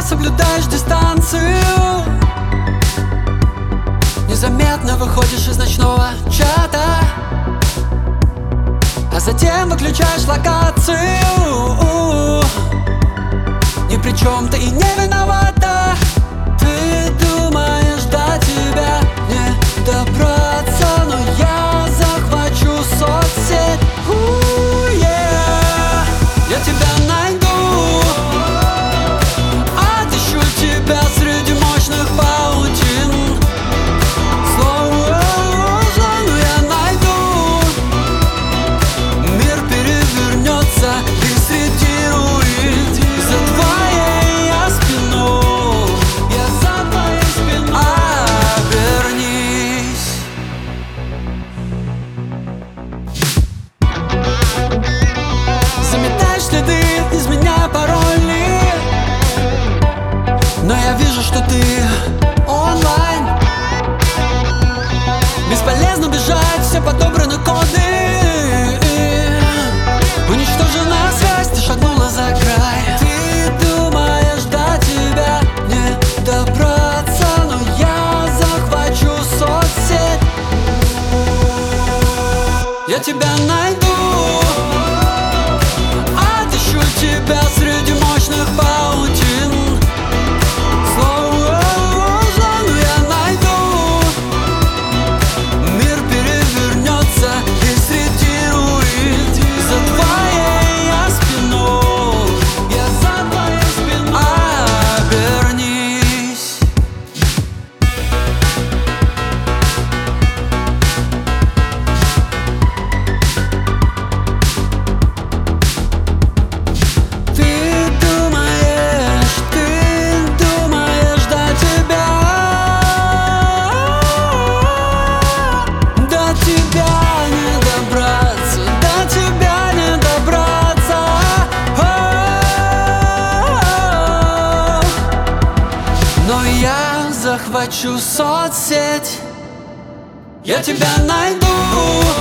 соблюдаешь дистанцию, незаметно выходишь из ночного чата, а затем выключаешь локацию. Ни при чем ты и не виновата. Ты думаешь, до тебя не добраться, но я захвачу соцсеть. Я тебя найду, отыщу тебя среди мощных паутин. Сложно я найду, мир перевернется и среди руин. За твоей я спиной, я за твоей спиной. Обернись. Заметаешь следы из меня пароли, но я вижу, что ты онлайн. Бесполезно бежать, все подобраны коды. Уничтожена связь, ты шагнула за край. Ты думаешь, до тебя не добраться, но я захвачу соцсеть. Я тебя найду, отыщу тебя среди мощных паутин. Сложно я найду, мир перевернется и среди руин. За твоей я спиной, я за твоей спиной. Обернись. Ты думаешь, до тебя не добраться, до тебя не добраться. Но я захвачу соцсеть. Я тебя найду,